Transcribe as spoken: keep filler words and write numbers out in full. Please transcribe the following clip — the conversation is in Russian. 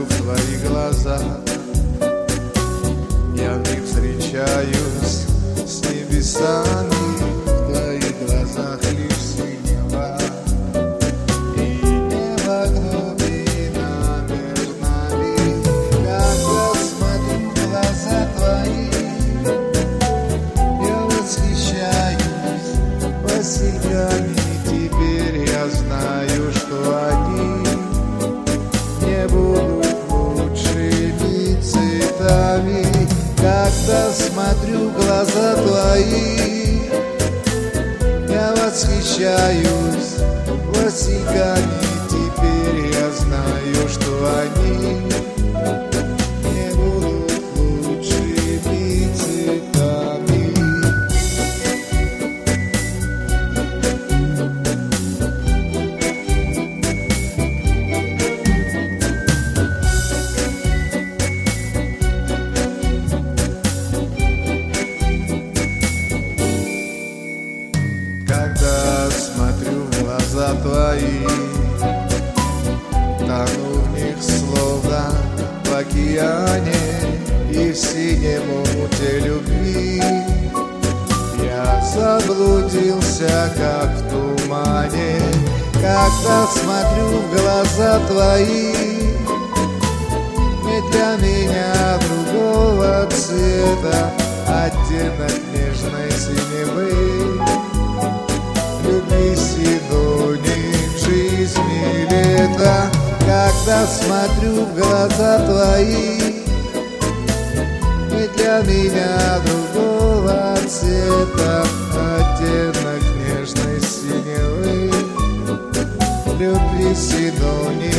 смотрю в твои глаза, я в них встречаюсь с небесами. В твоих глазах лишь синева, и небо глубина между нами. Когда смотрю в глаза твои, я восхищаюсь васильками. Теперь я знаю, что они не будут лучшими цветами. Когда смотрю в глаза твои, я восхищаюсь васильками. Теперь я знаю, что они не будут лучшими цветами. Когда смотрю в глаза твои, тону в них словно в океане и в синем омуте любви. Я заблудился, как в тумане. Когда смотрю в глаза твои, нет для меня другого цвета, оттенок нежной синевы. Любви синоним жизни лета. Когда смотрю в глаза твои, нет для меня другого цвета, оттенок нежной синевы. Любви синоним